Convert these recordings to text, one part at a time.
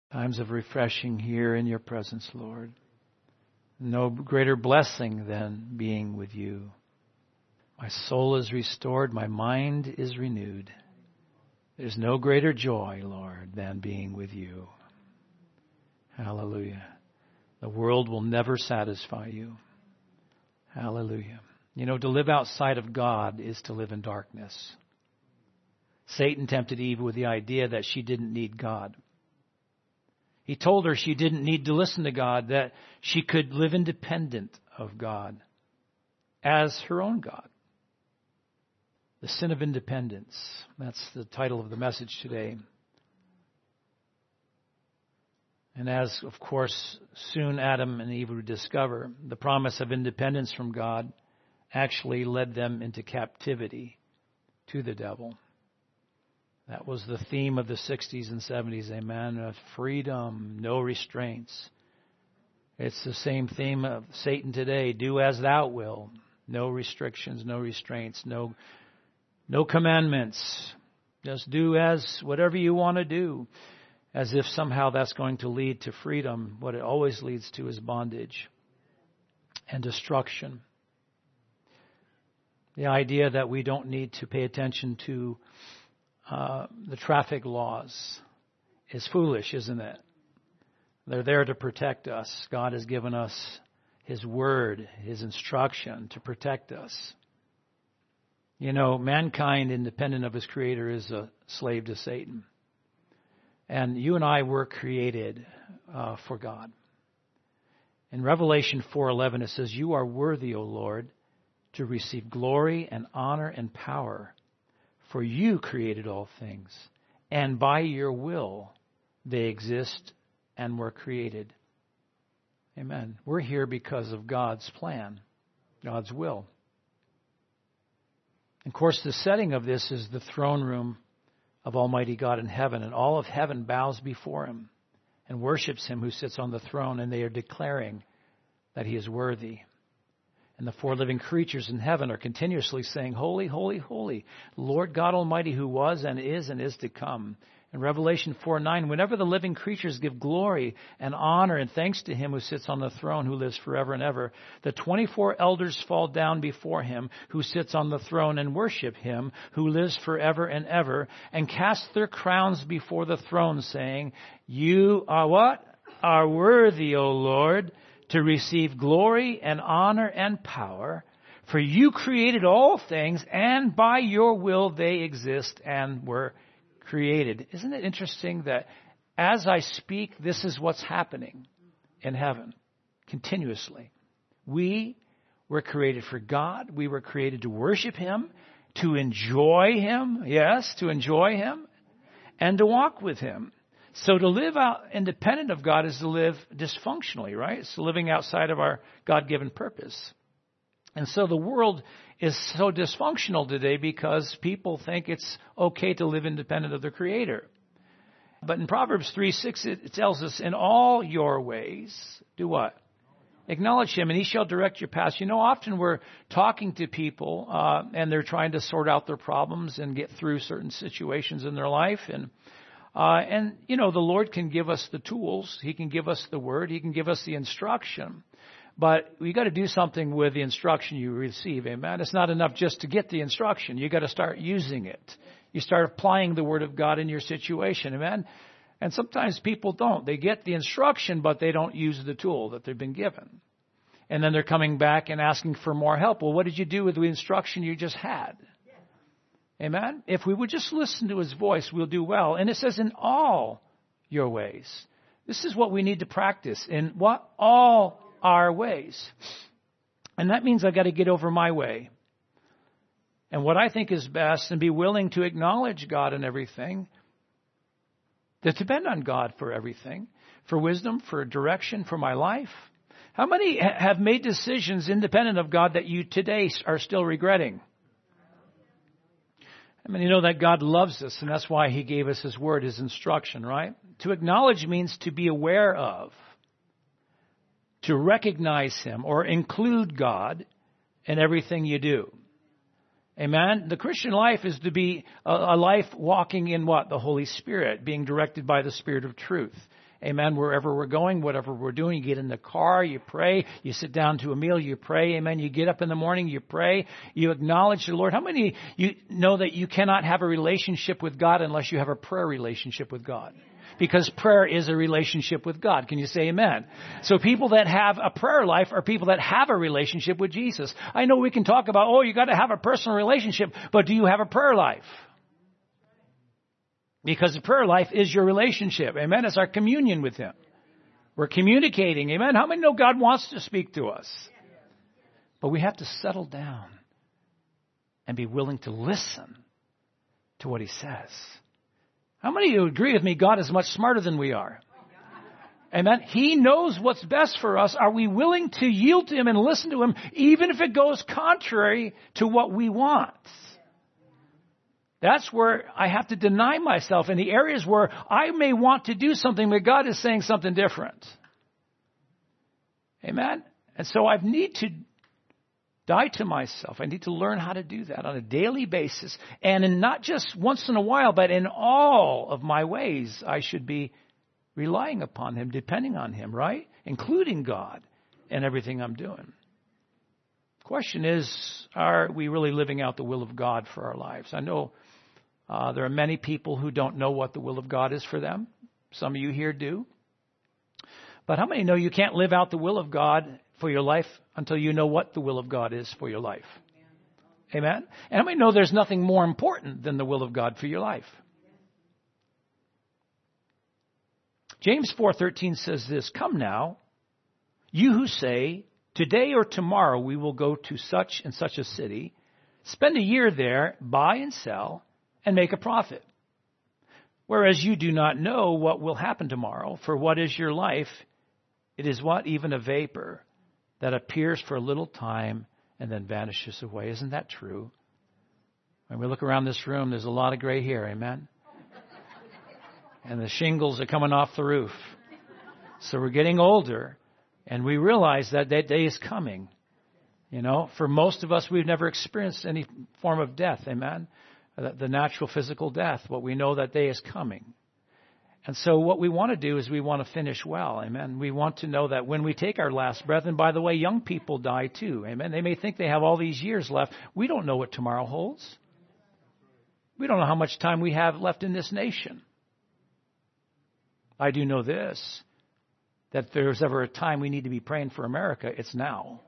Times of refreshing here in your presence, Lord. No greater blessing than being with you. My soul is restored. My mind is renewed. There's no greater joy, Lord, than being with you. Hallelujah. The world will never satisfy you. Hallelujah. You know, to live outside of God is to live in darkness. Satan tempted Eve with the idea that she didn't need God. He told her she didn't need to listen to God, that she could live independent of God as her own God. The sin of independence. That's the title of the message today. And as, of course, soon Adam and Eve would discover, the promise of independence from God actually led them into captivity to the devil. That was the theme of the 60s and 70s, amen. Freedom, no restraints. It's the same theme of Satan today. Do as thou wilt. No restrictions, no restraints, no commandments. Just do as whatever you want to do. As if somehow that's going to lead to freedom. What it always leads to is bondage and destruction. The idea that we don't need to pay attention to the traffic laws is foolish, isn't it? They're there to protect us. God has given us His Word, His instruction to protect us. You know, mankind, independent of his Creator, is a slave to Satan. And you and I were created for God. In Revelation 4:11 it says, "You are worthy, O Lord, to receive glory and honor and power. For you created all things, and by your will they exist and were created." Amen. We're here because of God's plan, God's will. Of course, the setting of this is the throne room of Almighty God in heaven, and all of heaven bows before Him and worships Him who sits on the throne, and they are declaring that He is worthy. And the four living creatures in heaven are continuously saying, "Holy, holy, holy, Lord God Almighty, who was and is to come." In Revelation 4:9, whenever the living creatures give glory and honor and thanks to Him who sits on the throne, who lives forever and ever, the 24 elders fall down before Him who sits on the throne and worship Him who lives forever and ever, and cast their crowns before the throne, saying, "You are what? Are worthy, O Lord, to receive glory and honor and power, for you created all things, and by your will they exist and were created." Isn't it interesting that as I speak, this is what's happening in heaven continuously? We were created for God. We were created to worship Him, to enjoy Him, yes, to enjoy Him, and to walk with Him. So to live out independent of God is to live dysfunctionally, right? It's living outside of our God-given purpose. And so the world is so dysfunctional today because people think it's okay to live independent of their Creator. But in Proverbs 3:6, it tells us, "In all your ways, do what? Acknowledge Him, and He shall direct your paths." You know, often we're talking to people, and they're trying to sort out their problems and get through certain situations in their life. And you know, the Lord can give us the tools. He can give us the Word. He can give us the instruction. But we got to do something with the instruction you receive. Amen. It's not enough just to get the instruction. You got to start using it. You start applying the Word of God in your situation. Amen. And sometimes people don't. They get the instruction, but they don't use the tool that they've been given. And then they're coming back and asking for more help. Well, what did you do with the instruction you just had? Amen. If we would just listen to His voice, we'll do well. And it says, "In all your ways." This is what we need to practice. In what? All our ways. And that means I've got to get over my way and what I think is best, and be willing to acknowledge God in everything, to depend on God for everything, for wisdom, for direction, for my life. How many have made decisions independent of God that you today are still regretting? I mean, you know that God loves us, and that's why He gave us His Word, His instruction, right? To acknowledge means to be aware of, to recognize Him, or include God in everything you do. Amen? The Christian life is to be a life walking in what? The Holy Spirit, being directed by the Spirit of truth. Amen. Wherever we're going, whatever we're doing, you get in the car, you pray. You sit down to a meal, you pray. Amen. You get up in the morning, you pray. You acknowledge the Lord. How many you know that you cannot have a relationship with God unless you have a prayer relationship with God? Because prayer is a relationship with God. Can you say amen? So people that have a prayer life are people that have a relationship with Jesus. I know we can talk about, you got to have a personal relationship, but do you have a prayer life? Because the prayer life is your relationship. Amen. It's our communion with Him. We're communicating. Amen. How many know God wants to speak to us? But we have to settle down and be willing to listen to what He says. How many of you agree with me? God is much smarter than we are. Amen. He knows what's best for us. Are we willing to yield to Him and listen to Him, even if it goes contrary to what we want? That's where I have to deny myself in the areas where I may want to do something, but God is saying something different. Amen? And so I need to die to myself. I need to learn how to do that on a daily basis. And in not just once in a while, but in all of my ways, I should be relying upon Him, depending on Him, right? Including God in everything I'm doing. Question is, are we really living out the will of God for our lives? I know there are many people who don't know what the will of God is for them. Some of you here do. But how many know you can't live out the will of God for your life until you know what the will of God is for your life? Amen? And how many know there's nothing more important than the will of God for your life? James 4:13 says this, "Come now, you who say, today or tomorrow we will go to such and such a city, spend a year there, buy and sell, and make a profit. Whereas you do not know what will happen tomorrow, for what is your life? It is what? Even a vapor that appears for a little time and then vanishes away." Isn't that true? When we look around this room, there's a lot of gray hair, amen? And the shingles are coming off the roof. So we're getting older, and we realize that that day is coming. You know, for most of us, we've never experienced any form of death, amen? The natural physical death, but we know that day is coming. And so what we want to do is we want to finish well, amen? We want to know that when we take our last breath, and by the way, young people die too, amen? They may think they have all these years left. We don't know what tomorrow holds. We don't know how much time we have left in this nation. I do know this, that if there's ever a time we need to be praying for America, it's now.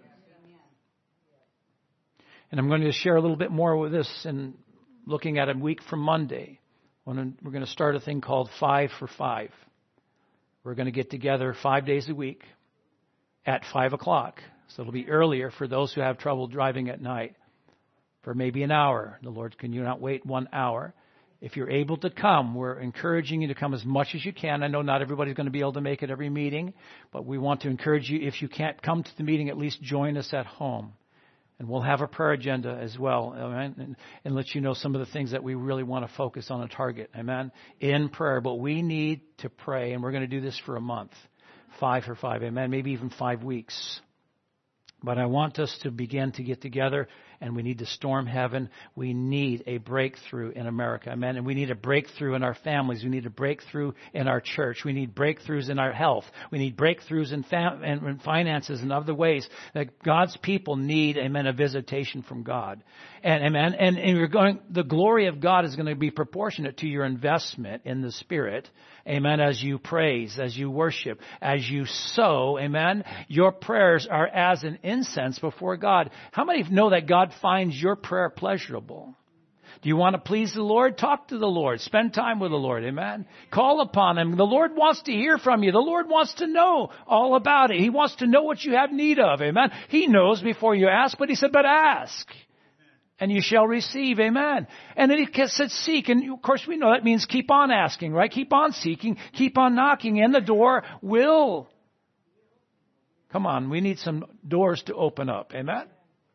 And I'm going to share a little bit more with this in looking at a week from Monday. We're going to start a thing called 5 for 5. We're going to get together 5 days a week at 5 o'clock. So it'll be earlier for those who have trouble driving at night for maybe an hour. The Lord, can you not wait 1 hour? If you're able to come, we're encouraging you to come as much as you can. I know not everybody's going to be able to make it every meeting, but we want to encourage you, if you can't come to the meeting, at least join us at home. And we'll have a prayer agenda as well, amen, and let you know some of the things that we really want to focus on and target, amen, in prayer. But we need to pray, and we're going to do this for a month, 5 for 5, amen, maybe even 5 weeks. But I want us to begin to get together, and we need to storm heaven. We need a breakthrough in America, amen. And we need a breakthrough in our families. We need a breakthrough in our church. We need breakthroughs in our health. We need breakthroughs in finances and other ways that God's people need, amen, a visitation from God. And amen. And the glory of God is going to be proportionate to your investment in the Spirit, amen, as you praise, as you worship, as you sow, amen. Your prayers are as an incense before God. How many know that God finds your prayer pleasurable? Do you want to please the Lord? Talk to the Lord. Spend time with the Lord. Amen. Call upon Him. The Lord wants to hear from you. The Lord wants to know all about it. He wants to know what you have need of. Amen. He knows before you ask, but He said, but ask and you shall receive. Amen. And then He said, seek. And of course we know that means keep on asking, right? Keep on seeking, keep on knocking, and the door will. Come on, we need some doors to open up. Amen.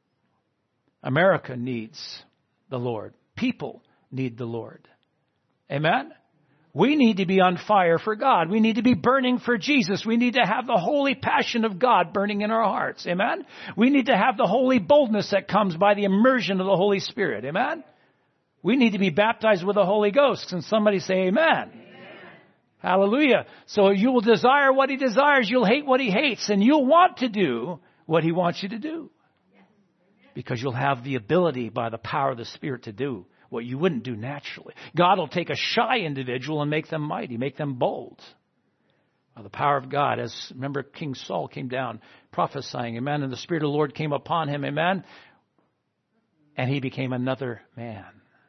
America needs the Lord. People need the Lord. Amen. We need to be on fire for God. We need to be burning for Jesus. We need to have the holy passion of God burning in our hearts. Amen. We need to have the holy boldness that comes by the immersion of the Holy Spirit. Amen. We need to be baptized with the Holy Ghost. Can somebody say amen? Hallelujah. So you will desire what he desires. You'll hate what he hates. And you'll want to do what he wants you to do. Because you'll have the ability by the power of the Spirit to do what you wouldn't do naturally. God will take a shy individual and make them mighty, make them bold. By the power of God, as remember King Saul came down prophesying, amen, and the Spirit of the Lord came upon him, amen, and he became another man.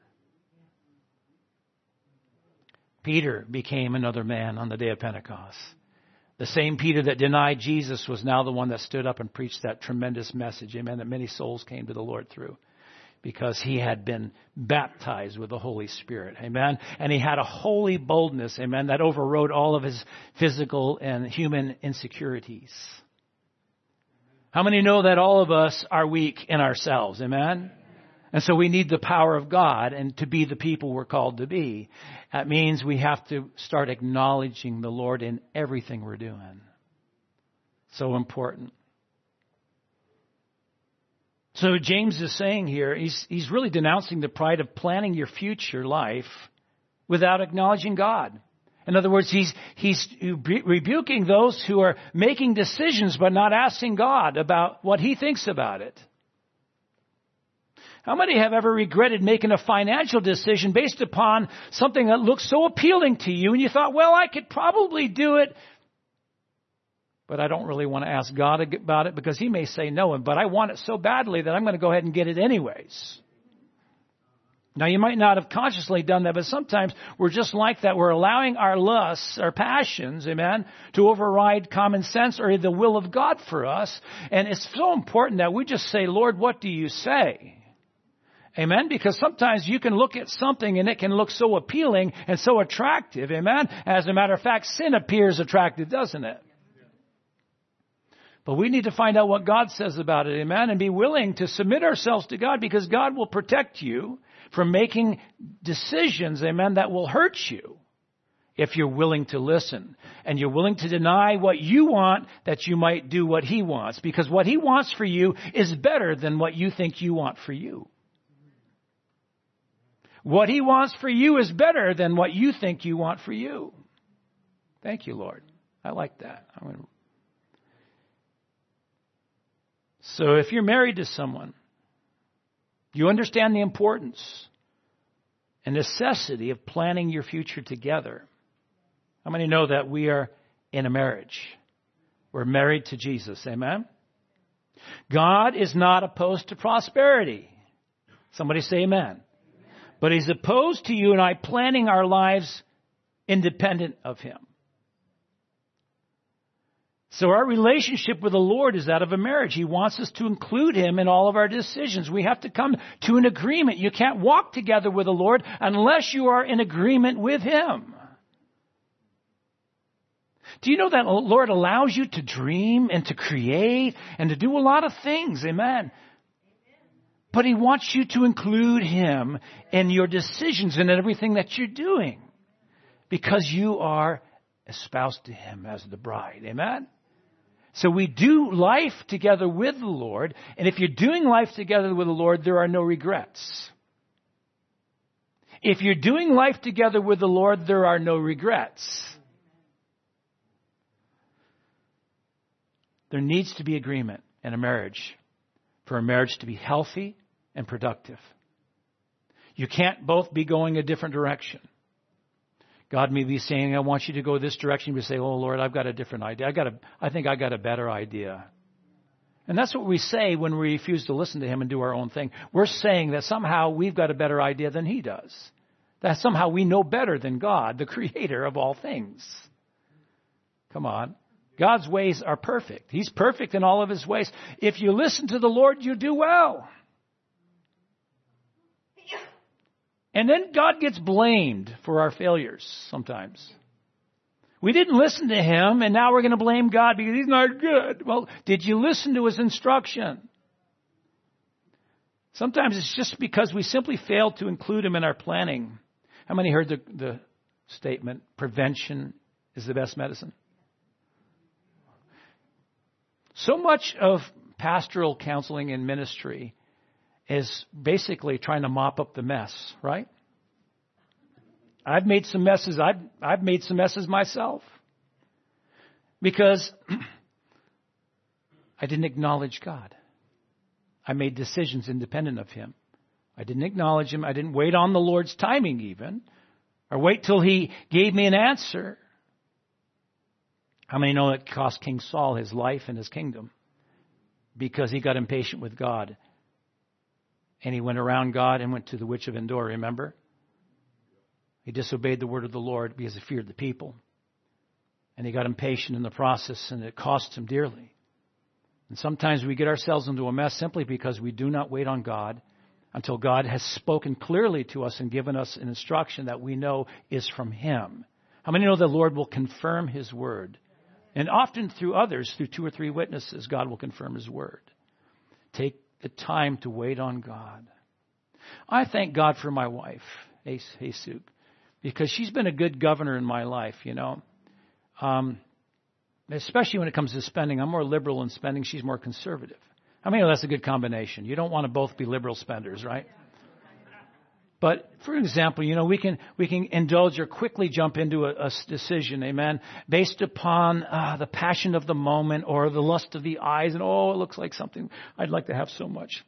Peter became another man on the day of Pentecost. The same Peter that denied Jesus was now the one that stood up and preached that tremendous message, amen, that many souls came to the Lord through. Because he had been baptized with the Holy Spirit. Amen. And he had a holy boldness. Amen. That overrode all of his physical and human insecurities. How many know that all of us are weak in ourselves? Amen. And so we need the power of God and to be the people we're called to be. That means we have to start acknowledging the Lord in everything we're doing. So important. So James is saying here, he's really denouncing the pride of planning your future life without acknowledging God. In other words, he's rebuking those who are making decisions but not asking God about what he thinks about it. How many have ever regretted making a financial decision based upon something that looks so appealing to you and you thought, well, I could probably do it, but I don't really want to ask God about it because he may say no, but I want it so badly that I'm going to go ahead and get it anyways. Now, you might not have consciously done that, but sometimes we're just like that. We're allowing our lusts, our passions, amen, to override common sense or the will of God for us. And it's so important that we just say, Lord, what do you say? Amen? Because sometimes you can look at something and it can look so appealing and so attractive, amen? As a matter of fact, sin appears attractive, doesn't it? But we need to find out what God says about it, amen, and be willing to submit ourselves to God because God will protect you from making decisions, amen, that will hurt you if you're willing to listen. And you're willing to deny what you want that you might do what he wants. Because what he wants for you is better than what you think you want for you. What he wants for you is better than what you think you want for you. Thank you, Lord. I like that. So if you're married to someone, you understand the importance and necessity of planning your future together. How many know that we are in a marriage? We're married to Jesus. Amen? God is not opposed to prosperity. Somebody say amen. But he's opposed to you and I planning our lives independent of him. So our relationship with the Lord is that of a marriage. He wants us to include him in all of our decisions. We have to come to an agreement. You can't walk together with the Lord unless you are in agreement with him. Do you know that the Lord allows you to dream and to create and to do a lot of things? Amen. But he wants you to include him in your decisions and in everything that you're doing because you are espoused to him as the bride. Amen. So we do life together with the Lord. And if you're doing life together with the Lord, there are no regrets. If you're doing life together with the Lord, there are no regrets. There needs to be agreement in a marriage for a marriage to be healthy and productive. You can't both be going a different direction. God may be saying, I want you to go this direction. You say, oh, Lord, I've got a different idea. I think I got a better idea. And that's what we say when we refuse to listen to him and do our own thing. We're saying that somehow we've got a better idea than he does. That somehow we know better than God, the creator of all things. Come on. God's ways are perfect. He's perfect in all of his ways. If you listen to the Lord, you do well. And then God gets blamed for our failures sometimes. We didn't listen to him, and now we're going to blame God because he's not good. Well, did you listen to his instruction? Sometimes it's just because we simply failed to include him in our planning. How many heard the statement, prevention is the best medicine? So much of pastoral counseling and ministry is basically trying to mop up the mess, right? I've made some messes. I've made some messes myself. Because I didn't acknowledge God. I made decisions independent of Him. I didn't acknowledge Him. I didn't wait on the Lord's timing even. Or wait till He gave me an answer. How many know it cost King Saul his life and his kingdom? Because he got impatient with God. And he went around God and went to the witch of Endor, remember? He disobeyed the word of the Lord because he feared the people. And he got impatient in the process, and it cost him dearly. And sometimes we get ourselves into a mess simply because we do not wait on God until God has spoken clearly to us and given us an instruction that we know is from Him. How many know the Lord will confirm His word? And often through others, through 2 or 3 witnesses, God will confirm His word. Take the time to wait on God. I thank God for my wife, Haesuk, because she's been a good governor in my life, you know. Especially when it comes to spending. I'm more liberal in spending. She's more conservative. I mean, that's a good combination. You don't want to both be liberal spenders, right? But for example, you know, we can indulge or quickly jump into a decision, amen, based upon the passion of the moment or the lust of the eyes, and it looks like something I'd like to have so much.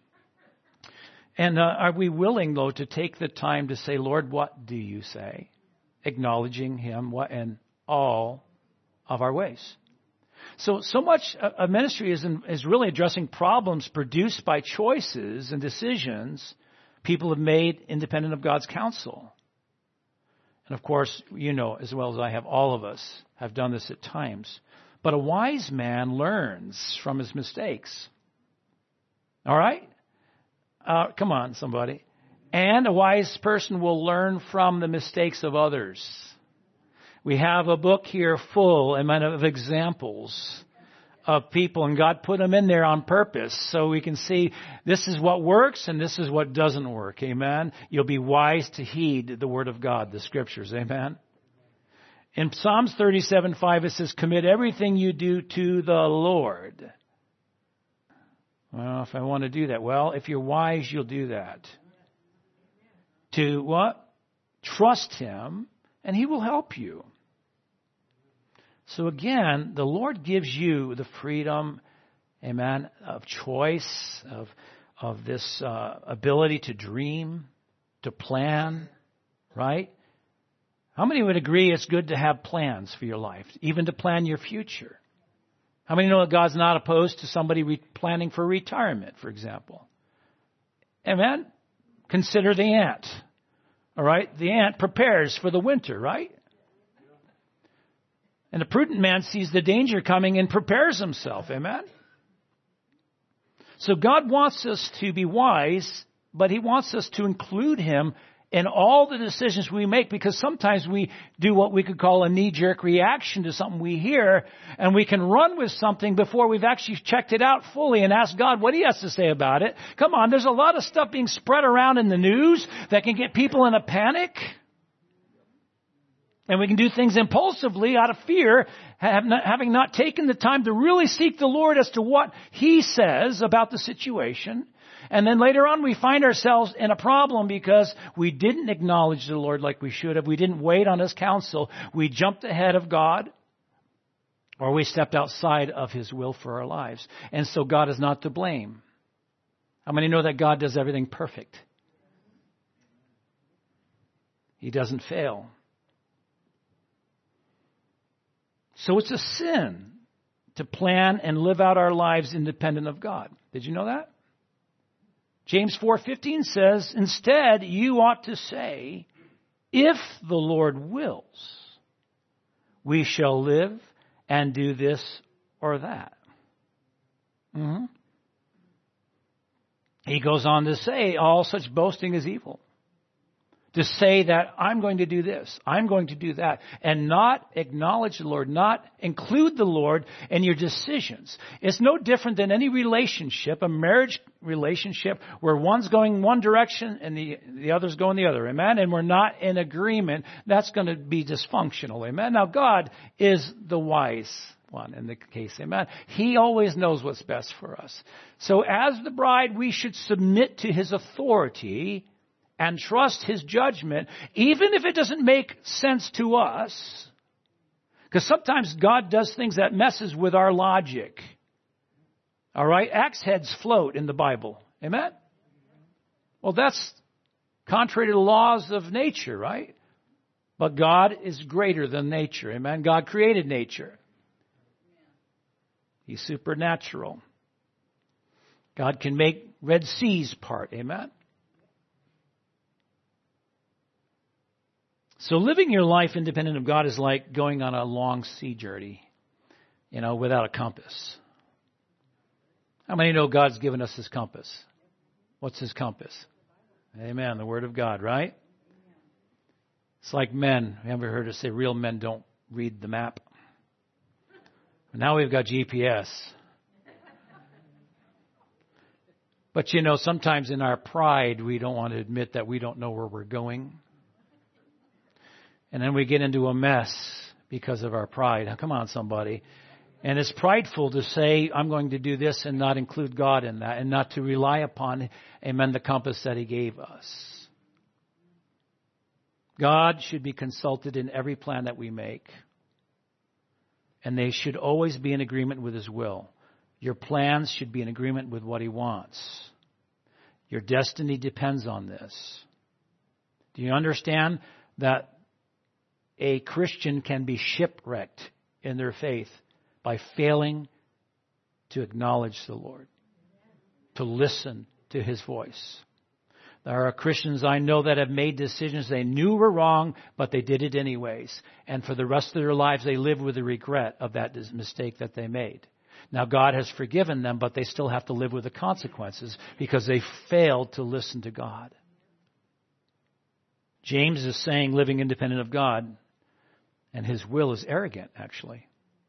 And are we willing, though, to take the time to say, Lord, what do you say? Acknowledging Him in all of our ways. So much of ministry is really addressing problems produced by choices and decisions people have made independent of God's counsel. And of course, you know as well as I have, all of us have done this at times. But a wise man learns from his mistakes. All right? Come on, somebody. And a wise person will learn from the mistakes of others. We have a book here full of examples of people, and God put them in there on purpose so we can see this is what works and this is what doesn't work. Amen. You'll be wise to heed the word of God, the scriptures. Amen. In Psalms 37:5 it says, commit everything you do to the Lord. Well, if I want to do that, well, if you're wise, you'll do that. To what? Trust Him, and He will help you. So again, the Lord gives you the freedom, amen, of choice, of this ability to dream, to plan, right? How many would agree it's good to have plans for your life, even to plan your future? How many know that God's not opposed to somebody planning for retirement, for example? Amen? Consider the ant. All right? The ant prepares for the winter, right? And a prudent man sees the danger coming and prepares himself. Amen? So God wants us to be wise, but He wants us to include Him in all the decisions we make, because sometimes we do what we could call a knee-jerk reaction to something we hear, and we can run with something before we've actually checked it out fully and ask God what He has to say about it. Come on, there's a lot of stuff being spread around in the news that can get people in a panic. And we can do things impulsively out of fear, having not taken the time to really seek the Lord as to what He says about the situation. And then later on we find ourselves in a problem because we didn't acknowledge the Lord like we should have. We didn't wait on His counsel. We jumped ahead of God, or we stepped outside of His will for our lives. And so God is not to blame. How many know that God does everything perfect? He doesn't fail. So it's a sin to plan and live out our lives independent of God. Did you know that? James 4:15 says, instead, you ought to say, if the Lord wills, we shall live and do this or that. Mm-hmm. He goes on to say, all such boasting is evil. To say that I'm going to do this, I'm going to do that, and not acknowledge the Lord, not include the Lord in your decisions. It's no different than any relationship, a marriage relationship, where one's going one direction and the other's going the other. Amen? And we're not in agreement. That's going to be dysfunctional. Amen? Now, God is the wise one in the case. Amen? He always knows what's best for us. So as the bride, we should submit to His authority and trust His judgment, even if it doesn't make sense to us. Because sometimes God does things that messes with our logic. All right? Axe heads float in the Bible. Amen? Well, that's contrary to the laws of nature, right? But God is greater than nature. Amen? God created nature. He's supernatural. God can make Red Seas part. Amen? So living your life independent of God is like going on a long sea journey, without a compass. How many know God's given us His compass? What's His compass? Amen. The Word of God, right? It's like men. Have you ever heard us say real men don't read the map? Now we've got GPS. But sometimes in our pride, we don't want to admit that we don't know where we're going. And then we get into a mess because of our pride. Now, come on, somebody. And it's prideful to say, I'm going to do this and not include God in that and not to rely upon, amen, the compass that He gave us. God should be consulted in every plan that we make. And they should always be in agreement with His will. Your plans should be in agreement with what He wants. Your destiny depends on this. Do you understand that a Christian can be shipwrecked in their faith by failing to acknowledge the Lord, to listen to His voice? There are Christians I know that have made decisions they knew were wrong, but they did it anyways. And for the rest of their lives, they live with the regret of that mistake that they made. Now, God has forgiven them, but they still have to live with the consequences because they failed to listen to God. James is saying living independent of God, and His will is arrogant, actually.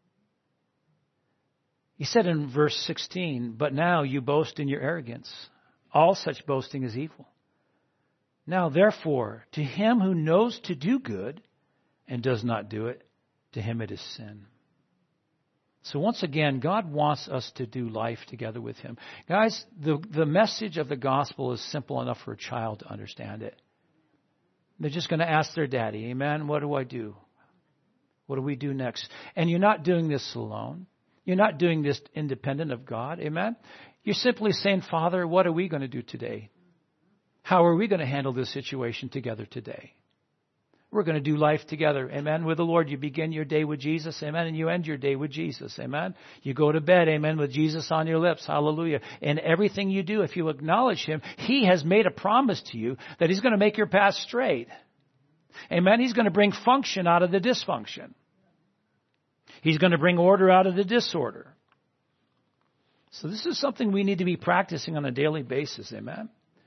He said in verse 16, but now you boast in your arrogance. All such boasting is evil. Now, therefore, to him who knows to do good and does not do it, to him it is sin. So once again, God wants us to do life together with Him. Guys, the message of the gospel is simple enough for a child to understand it. They're just going to ask their daddy, amen, what do I do? What do we do next? And you're not doing this alone. You're not doing this independent of God, amen? You're simply saying, Father, what are we going to do today? How are we going to handle this situation together today? We're going to do life together, amen, with the Lord. You begin your day with Jesus, amen, and you end your day with Jesus, amen. You go to bed, amen, with Jesus on your lips, hallelujah. And everything you do, if you acknowledge Him, He has made a promise to you that He's going to make your path straight. Amen. He's going to bring function out of the dysfunction. He's going to bring order out of the disorder. So this is something we need to be practicing on a daily basis, amen.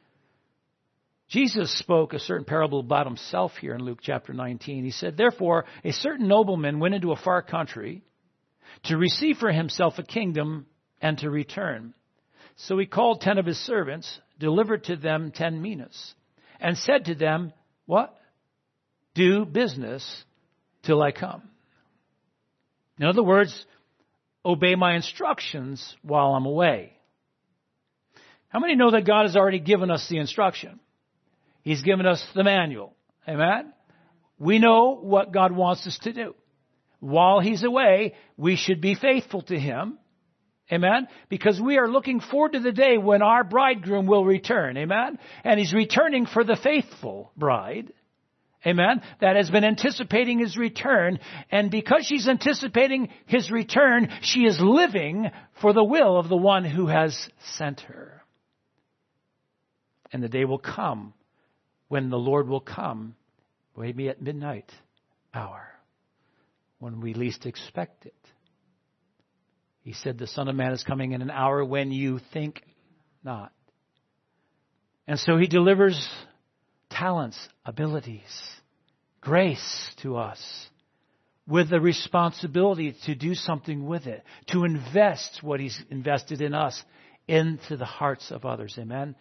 Jesus spoke a certain parable about Himself here in Luke chapter 19. He said, therefore, a certain nobleman went into a far country to receive for himself a kingdom and to return. So he called 10 of his servants, delivered to them 10 minas, and said to them, what? Do business till I come. In other words, obey my instructions while I'm away. How many know that God has already given us the instruction? He's given us the manual. Amen? We know what God wants us to do. While He's away, we should be faithful to Him. Amen? Because we are looking forward to the day when our bridegroom will return. Amen? And He's returning for the faithful bride. Amen? That has been anticipating His return. And because she's anticipating His return, she is living for the will of the one who has sent her. And the day will come when the Lord will come, maybe at midnight hour, when we least expect it. He said the Son of Man is coming in an hour when you think not. And so He delivers talents, abilities, grace to us with the responsibility to do something with it, to invest what He's invested in us into the hearts of others. Amen?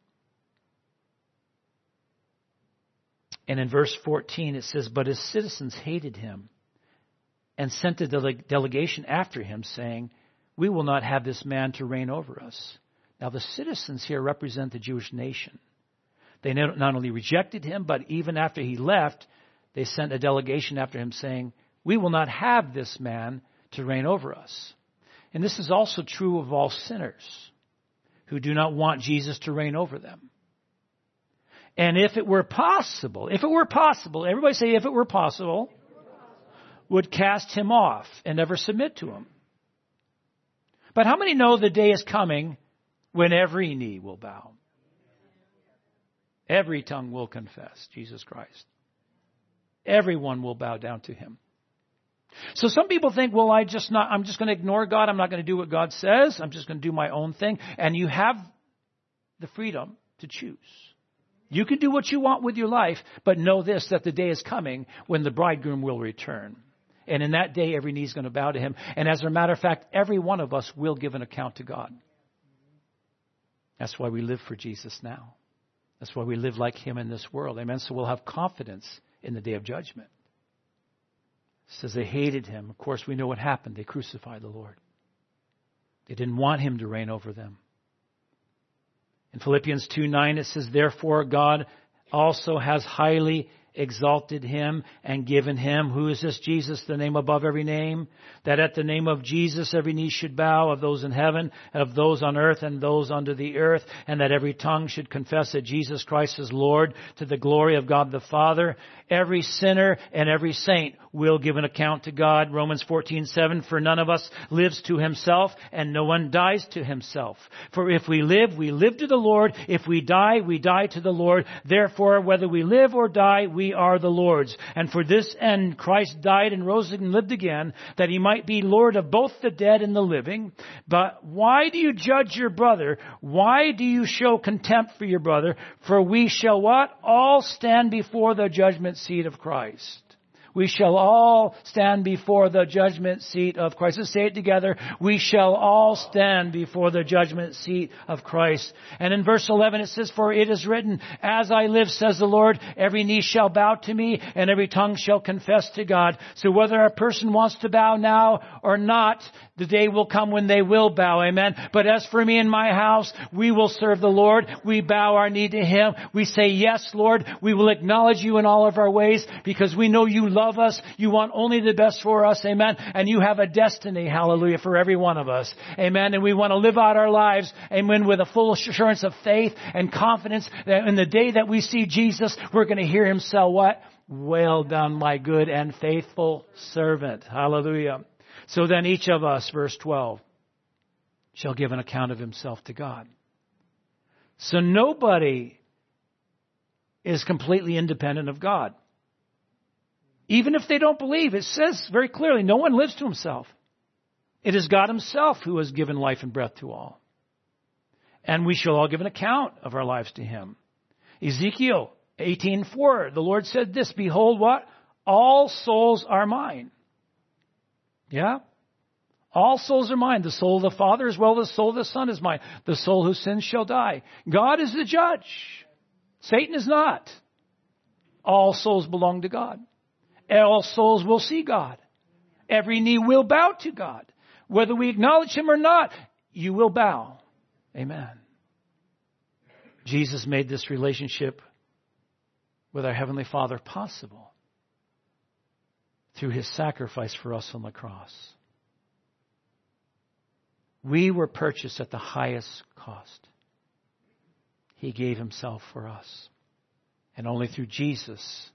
And in verse 14 it says, but His citizens hated Him and sent a delegation after Him, saying, we will not have this man to reign over us. Now the citizens here represent the Jewish nation. They not only rejected him, but even after he left, they sent a delegation after him saying, "We will not have this man to reign over us." And this is also true of all sinners who do not want Jesus to reign over them. And if it were possible, everybody say, if it were possible, would cast him off and never submit to him. But how many know the day is coming when every knee will bow? Every tongue will confess Jesus Christ. Everyone will bow down to him. So some people think, well, I'm just going to ignore God. I'm not going to do what God says. I'm just going to do my own thing. And you have the freedom to choose. You can do what you want with your life, but know this, that the day is coming when the bridegroom will return. And in that day, every knee is going to bow to him. And as a matter of fact, every one of us will give an account to God. That's why we live for Jesus now. That's why we live like him in this world. Amen. So we'll have confidence in the day of judgment. It says they hated him. Of course, we know what happened. They crucified the Lord. They didn't want him to reign over them. In Philippians 2:9, it says, "Therefore God also has highly exalted him and given him," who is this Jesus, the name above every name, "that at the name of Jesus every knee should bow, of those in heaven, of those on earth, and those under the earth, and that every tongue should confess that Jesus Christ is Lord, to the glory of God the Father. Every sinner and every saint will give an account to God." Romans 14:7, "For none of us lives to himself, and no one dies to himself. For if we live, we live to the Lord. If we die, we die to the Lord. Therefore, whether we live or die, we are the Lord's. And for this end Christ died and rose and lived again, that he might be Lord of both the dead and the living. But why do you judge your brother? Why do you show contempt for your brother? For we shall" what? "All stand before the judgment seat of Christ." We shall all stand before the judgment seat of Christ. Let's say it together. We shall all stand before the judgment seat of Christ. And in verse 11 it says, "For it is written, as I live, says the Lord, every knee shall bow to me and every tongue shall confess to God." So whether a person wants to bow now or not, the day will come when they will bow. Amen. But as for me and my house, we will serve the Lord. We bow our knee to him. We say, "Yes, Lord, we will acknowledge you in all of our ways because we know you love us. You want only the best for us." Amen. And you have a destiny, hallelujah, for every one of us. Amen. And we want to live out our lives, amen, with a full assurance of faith and confidence that in the day that we see Jesus, we're going to hear him say what? "Well done, my good and faithful servant." Hallelujah. So then each of us, verse 12, shall give an account of himself to God. So nobody is completely independent of God. Even if they don't believe, it says very clearly, no one lives to himself. It is God himself who has given life and breath to all. And we shall all give an account of our lives to him. Ezekiel 18:4, the Lord said this, "Behold what? All souls are mine." Yeah? All souls are mine. The soul of the Father as well as the soul of the Son is mine. The soul who sins shall die. God is the judge. Satan is not. All souls belong to God. All souls will see God. Every knee will bow to God. Whether we acknowledge him or not, you will bow. Amen. Jesus made this relationship with our Heavenly Father possible through his sacrifice for us on the cross. We were purchased at the highest cost. He gave himself for us. And only through Jesus,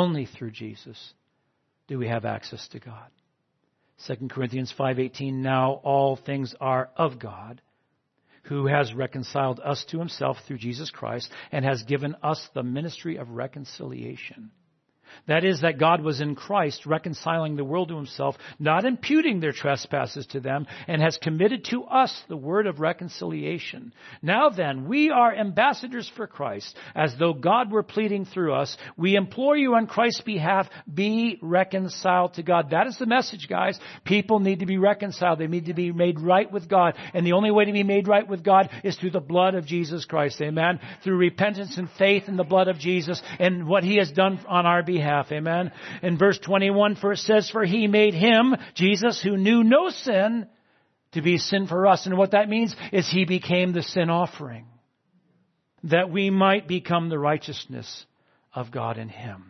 do we have access to God. 2 Corinthians 5:18, "Now all things are of God, who has reconciled us to himself through Jesus Christ and has given us the ministry of reconciliation." That is, that God was in Christ reconciling the world to himself, not imputing their trespasses to them, and has committed to us the word of reconciliation. Now then, we are ambassadors for Christ, as though God were pleading through us. We implore you on Christ's behalf, be reconciled to God. That is the message, guys. People need to be reconciled. They need to be made right with God. And the only way to be made right with God is through the blood of Jesus Christ. Amen. Through repentance and faith in the blood of Jesus and what he has done on our behalf. Amen. In verse 21, for it says, "For he made him," Jesus, "who knew no sin, to be sin for us." And what that means is he became the sin offering. that we might become the righteousness of God in Him.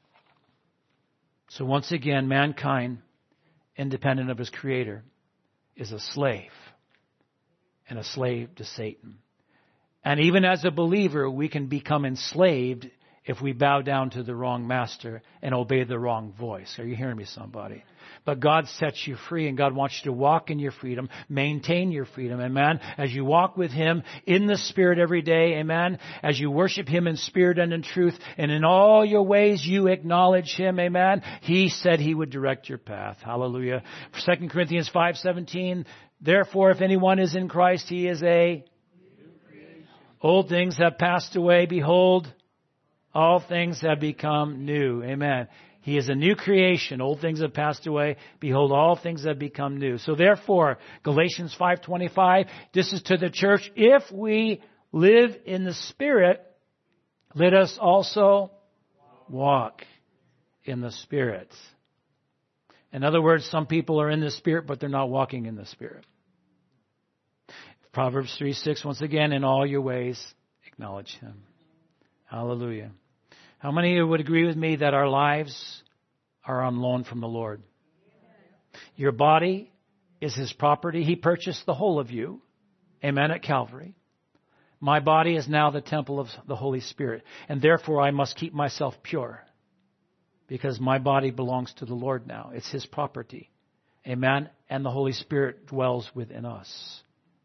So once again, mankind, independent of his Creator, is a slave, and a slave to Satan. And even as a believer, we can become enslaved if we bow down to the wrong master and obey the wrong voice. Are you hearing me, somebody? But God sets you free, and God wants you to walk in your freedom, maintain your freedom, amen? As you walk with Him in the Spirit every day, amen? As you worship Him in spirit and in truth, and in all your ways you acknowledge Him, amen? He said He would direct your path. Hallelujah. 2 Corinthians 5:17, therefore if anyone is in Christ, he is a old things have passed away, behold, all things have become new. Amen. He is a new creation. Old things have passed away. Behold, all things have become new. So therefore, Galatians 5:25, this is to the church. If we live in the Spirit, let us also walk in the Spirit. In other words, some people are in the Spirit, but they're not walking in the Spirit. Proverbs 3:6, once again, in all your ways, acknowledge Him. Hallelujah. How many of you would agree with me that our lives are on loan from the Lord? Your body is His property. He purchased the whole of you. Amen, at Calvary. My body is now the temple of the Holy Spirit. And therefore I must keep myself pure. Because my body belongs to the Lord now. It's His property. Amen. And the Holy Spirit dwells within us.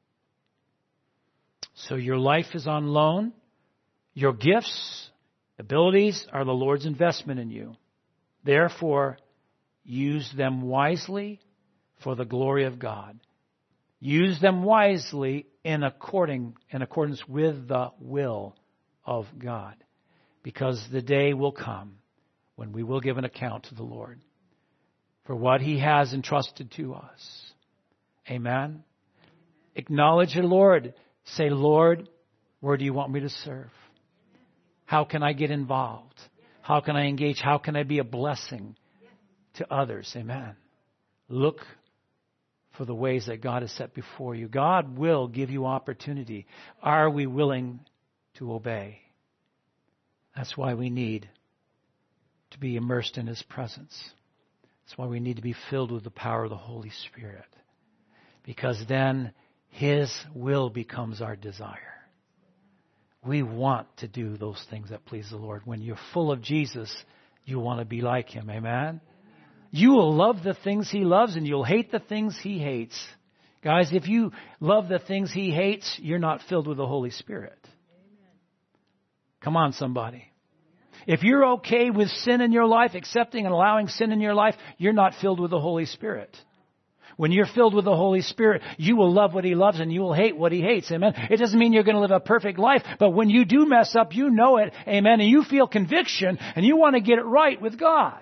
So your life is on loan. Your gifts, abilities are the Lord's investment in you. Therefore, use them wisely for the glory of God. Use them wisely in accordance with the will of God. Because the day will come when we will give an account to the Lord for what He has entrusted to us. Amen. Acknowledge the Lord. Say, Lord, where do you want me to serve? How can I get involved? How can I engage? How can I be a blessing to others? Amen. Look for the ways that God has set before you. God will give you opportunity. Are we willing to obey? That's why we need to be immersed in His presence. That's why we need to be filled with the power of the Holy Spirit. Because then His will becomes our desire. We want to do those things that please the Lord. When you're full of Jesus, you want to be like Him. Amen? You will love the things He loves and you'll hate the things He hates. Guys, if you love the things He hates, you're not filled with the Holy Spirit. Come on, somebody. If you're okay with sin in your life, accepting and allowing sin in your life, you're not filled with the Holy Spirit. When you're filled with the Holy Spirit, you will love what He loves and you will hate what He hates. Amen. It doesn't mean you're going to live a perfect life, but when you do mess up, you know it. Amen. And you feel conviction and you want to get it right with God.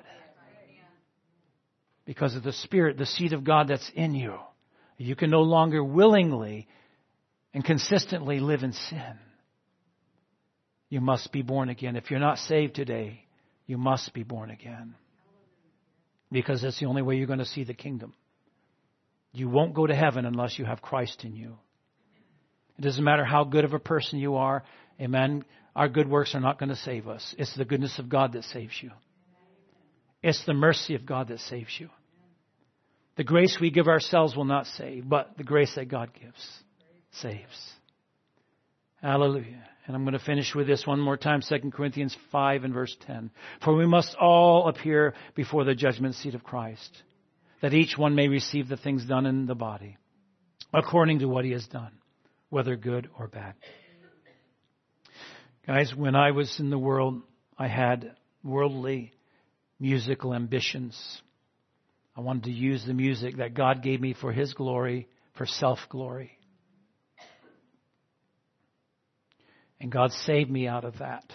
Because of the Spirit, the seed of God that's in you. You can no longer willingly and consistently live in sin. You must be born again. If you're not saved today, you must be born again. Because that's the only way you're going to see the kingdom. You won't go to heaven unless you have Christ in you. It doesn't matter how good of a person you are. Amen. Our good works are not going to save us. It's the goodness of God that saves you. It's the mercy of God that saves you. The grace we give ourselves will not save, but the grace that God gives saves. Hallelujah. And I'm going to finish with this one more time. 2 Corinthians 5 and verse 10. For we must all appear before the judgment seat of Christ, that each one may receive the things done in the body, according to what he has done, whether good or bad. Guys, when I was in the world, I had worldly musical ambitions. I wanted to use the music that God gave me for His glory, for self-glory. And God saved me out of that.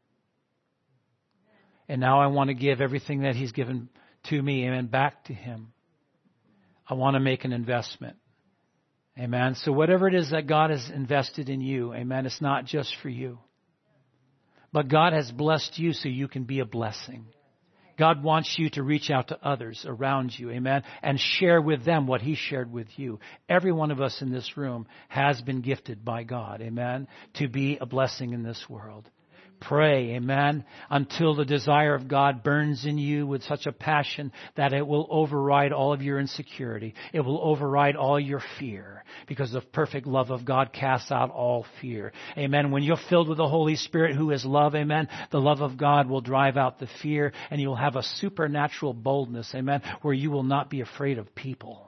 And now I want to give everything that He's given to me, amen, back to Him. I want to make an investment. Amen. So whatever it is that God has invested in you, amen, it's not just for you. But God has blessed you so you can be a blessing. God wants you to reach out to others around you, amen, and share with them what He shared with you. Every one of us in this room has been gifted by God, amen, to be a blessing in this world. Pray, amen, until the desire of God burns in you with such a passion that it will override all of your insecurity. It will override all your fear, because the perfect love of God casts out all fear. Amen. When you're filled with the Holy Spirit, who is love, amen, the love of God will drive out the fear, and you'll have a supernatural boldness, amen, where you will not be afraid of people.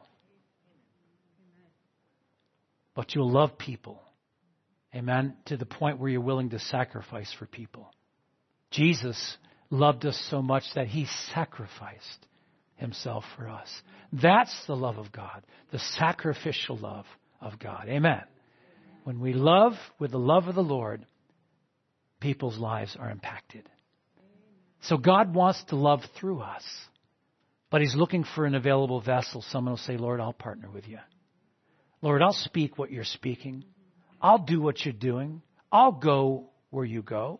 But you'll love people. Amen. To the point where you're willing to sacrifice for people. Jesus loved us so much that He sacrificed Himself for us. That's the love of God. The sacrificial love of God. Amen. When we love with the love of the Lord, people's lives are impacted. So God wants to love through us. But He's looking for an available vessel. Someone will say, Lord, I'll partner with you. Lord, I'll speak what you're speaking. I'll do what you're doing. I'll go where you go.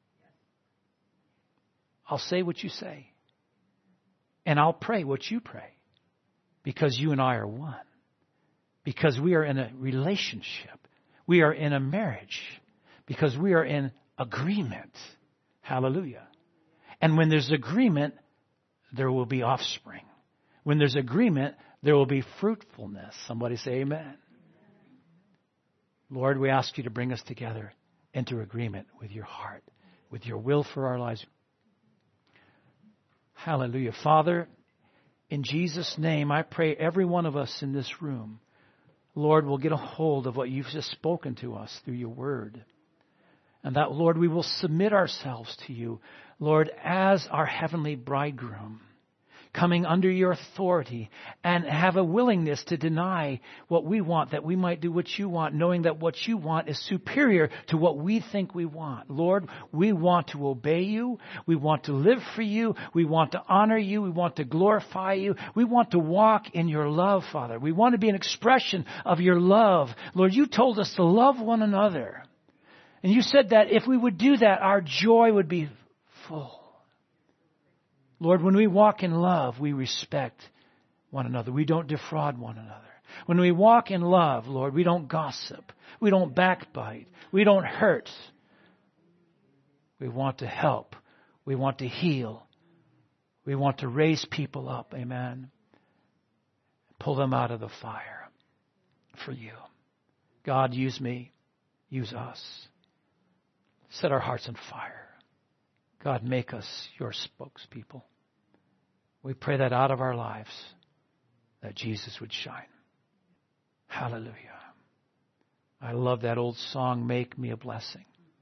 I'll say what you say. And I'll pray what you pray. Because you and I are one. Because we are in a relationship. We are in a marriage. Because we are in agreement. Hallelujah. And when there's agreement, there will be offspring. When there's agreement, there will be fruitfulness. Somebody say amen. Lord, we ask you to bring us together into agreement with your heart, with your will for our lives. Hallelujah. Father, in Jesus' name, I pray every one of us in this room, Lord, will get a hold of what you've just spoken to us through your word. And that, Lord, we will submit ourselves to you, Lord, as our heavenly bridegroom, coming under your authority, and have a willingness to deny what we want, that we might do what you want, knowing that what you want is superior to what we think we want. Lord, we want to obey you. We want to live for you. We want to honor you. We want to glorify you. We want to walk in your love, Father. We want to be an expression of your love. Lord, you told us to love one another. And you said that if we would do that, our joy would be full. Lord, when we walk in love, we respect one another. We don't defraud one another. When we walk in love, Lord, we don't gossip. We don't backbite. We don't hurt. We want to help. We want to heal. We want to raise people up. Amen. Pull them out of the fire for you. God, use me. Use us. Set our hearts on fire. God, make us your spokespeople. We pray that out of our lives, that Jesus would shine. Hallelujah. I love that old song, Make Me a Blessing.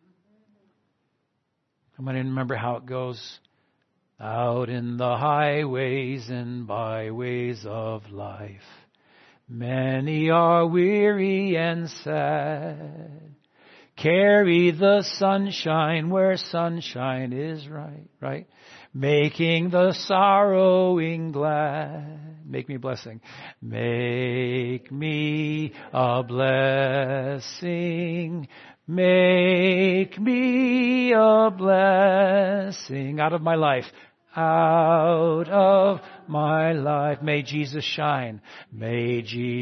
I'm going to remember how it goes. Out in the highways and byways of life, many are weary and sad. Carry the sunshine where sunshine is right? Making the sorrowing glad. Make me a blessing. Make me a blessing. Make me a blessing out of my life. Out of my life. May Jesus shine. May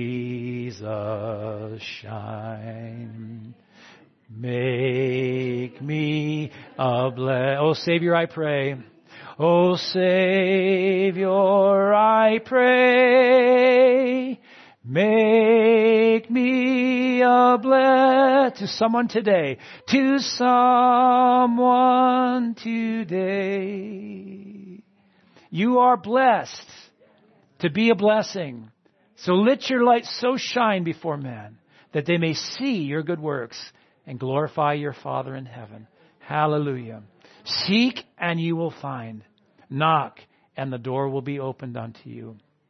Jesus shine. Make me a blessing. Oh, Savior, I pray. Oh, Savior, I pray. Make me a blessing to someone today. To someone today. You are blessed to be a blessing. So let your light so shine before men that they may see your good works and glorify your Father in heaven. Hallelujah. Seek and you will find. Knock and the door will be opened unto you.